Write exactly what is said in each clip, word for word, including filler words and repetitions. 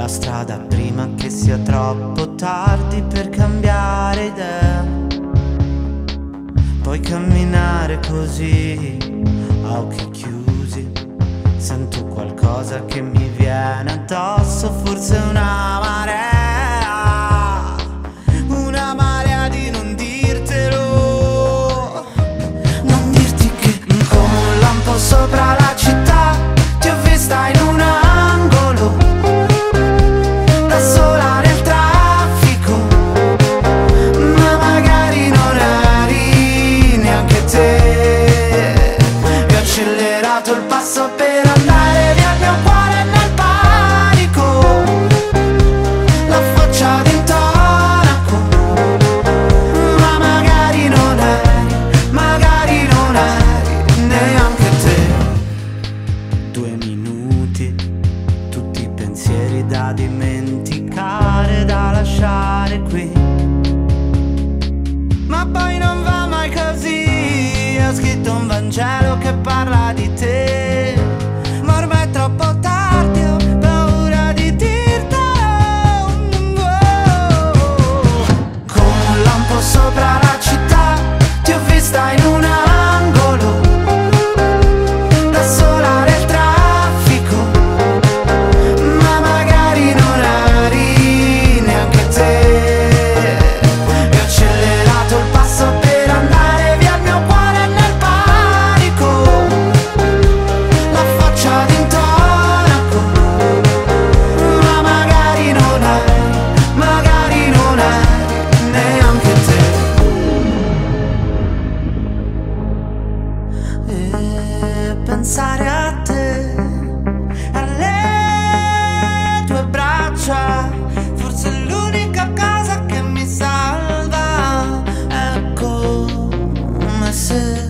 la strada prima che sia troppo tardi per cambiare idea. Puoi camminare così a occhi chiusi. Sento qualcosa che mi viene addosso, forse una marea, una marea di non dirtelo. Non dirti che come un lampo sopra la città ti ho vista in un angolo, da sola nel traffico, ma magari non eri neanche te. E ho accelerato il passo per andare via il mio cuore nel panico, la faccia d'intonaco, ma magari non eri, magari non eri neanche te. Due minuti, tutti i pensieri da dimenticare, da lasciare qui. Ma poi non va mai così, ho scritto un Vangelo che parla di te, ma ormai è troppo tardi, ho paura di dirtelo. Come un lampo sopra la città ti ho vista in un angolo, da sola nel traffico, ma magari non eri neanche te. E ho accelerato il passo per andare via il mio cuore nel panico, la faccia d'intonaco, ma magari non eri, magari non eri neanche te. E pensare a te, alle tue braccia, forse è l'unica cosa che mi salva. È come se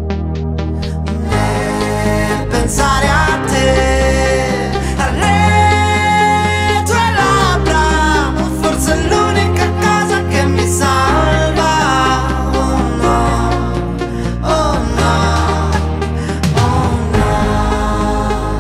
e pensare a te, alle tue labbra, forse è l'unica cosa che mi salva. Oh no, oh no, oh no.